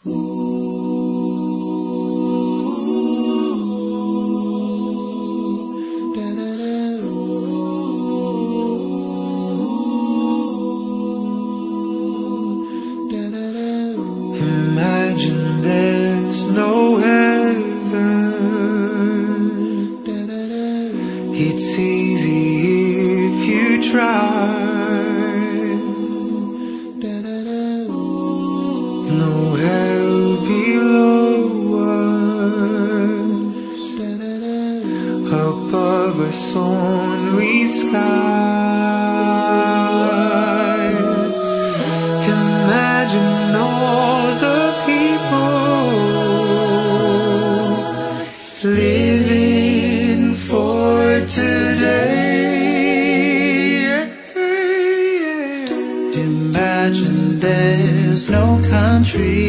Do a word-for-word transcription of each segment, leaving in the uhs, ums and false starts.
Imagine there's no heaven. It's easy if you try. No hell below us, above us only sky. Imagine all the people living for today. Imagine there's no country.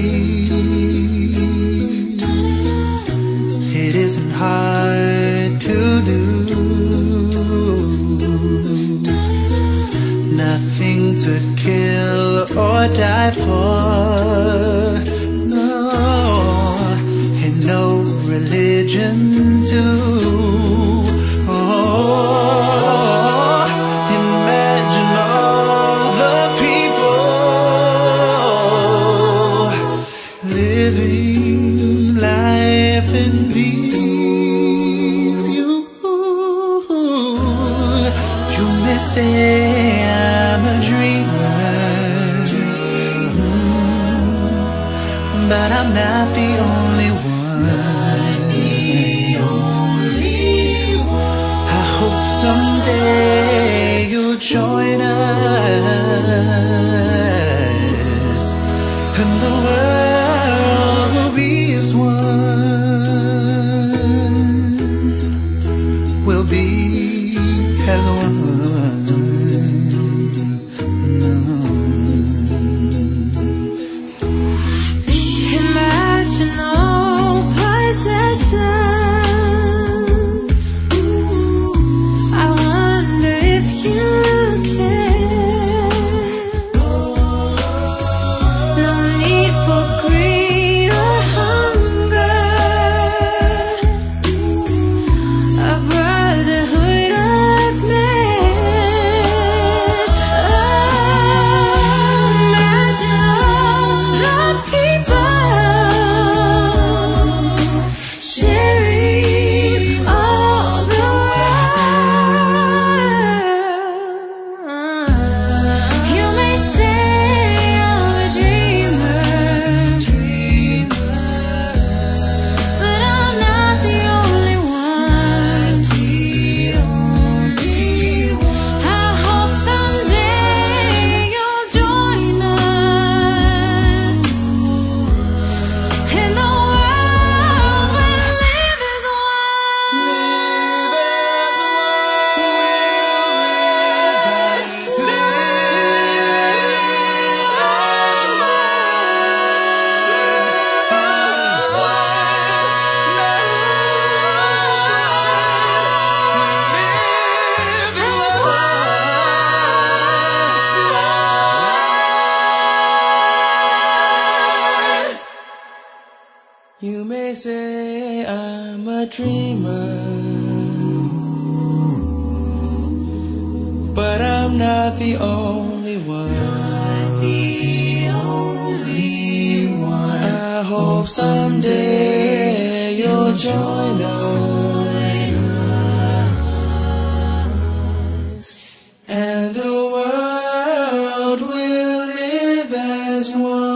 It isn't hard to do. Nothing to kill or die for. No, and no religion too. Oh, imagine all the people living life in peace. You, you may say I'm a dreamer, mm, but I'm not the only one. I hope someday you'll join us, and the world will be as one. We'll be as one. Imagine all possessions. I wonder if you care. No need for greed or hunger. A brotherhood of men. Oh, imagine all the people sharing all the world. You may say I'm a dreamer, but I'm not the only one. I hope someday you'll join us, and the world will live as You may say I'm a dreamer, but I'm not the only one. I hope someday you'll join us, and the world will live as one.